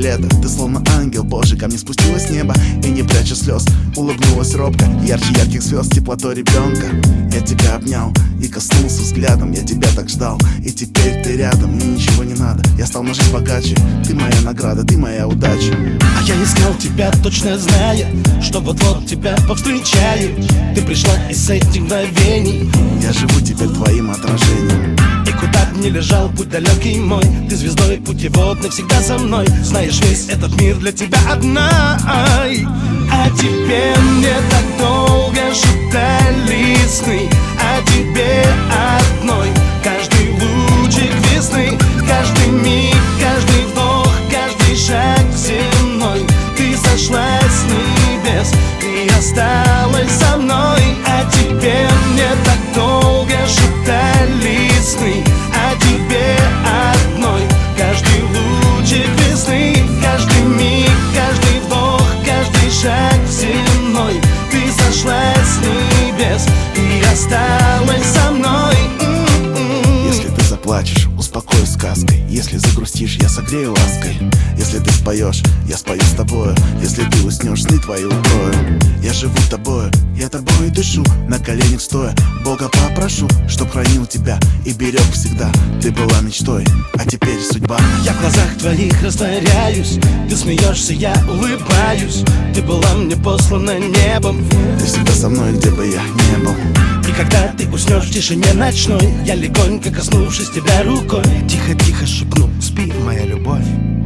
лето. Ты словно ангел Божий ко мне спустилась с неба, и не пряча слез улыбнулась робко, ярче ярких звезд, теплотой ребенка. Я тебя обнял и коснулся взглядом. Я тебя так ждал, и теперь ты рядом. Мне ничего не надо, я стал на жизнь богаче. Ты моя награда, ты моя удача. А я искал тебя, точно зная, что вот-вот тебя повстречаю. Ты пришла из этих мгновений. Я живу теперь твоим отражением. И куда б ни лежал путь далекий мой, ты звездой путеводной всегда со мной. Знаешь, весь этот мир для тебя одна. А тебе мне так долго шептали сны, а тебе одной каждый лучик весны, каждый миг, каждый вдох, каждый шаг земной. Ты сошла с небес и осталась со мной. А тебе мне так долго шептали сны, а тебе одной каждый лучик весны, каждый миг, каждый вдох, каждый шаг земной. Ты сошла с небес и осталась со мной. Если ты заплачешь, успокою сказкой. Если загрустишь, я согрею лаской. Если ты споешь, я спою с тобою. Если ты уснешь, сны твои укрою. Я живу тобою, я тобой дышу, на коленях стоя. Бога попрошу, чтоб хранил тебя и берег всегда. Ты была мечтой, а теперь судьба. Я в глазах твоих растворяюсь, ты смеешься, я улыбаюсь. Ты была мне послана небом, ты всегда со мной, где бы я ни был. И когда ты уснешь в тишине ночной, я легонько коснувшись тебя рукой, тихо-тихо шепну: спи, моя любовь.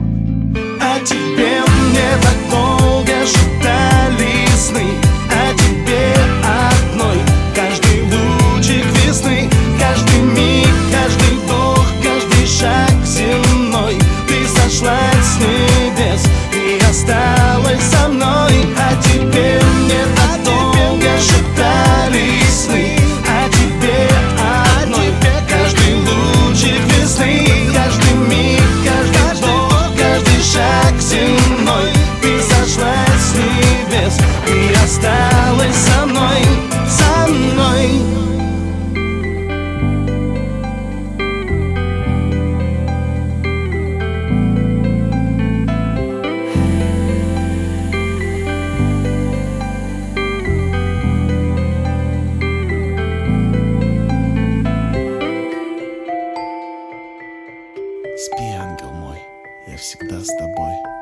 А тебе мне так долго шептали сны, а тебе одной каждый лучик весны, каждый миг, каждый вдох, каждый шаг земной. Ты сошла с небес и осталась со мной. А тебе мне так долго шептали сны, а тебе одной каждый лучик весны, каждый миг, каждый вдох, каждый шаг земной. Ты сошла с небес и осталась со мной, со мной. Спи, ангел мой, я всегда с тобой.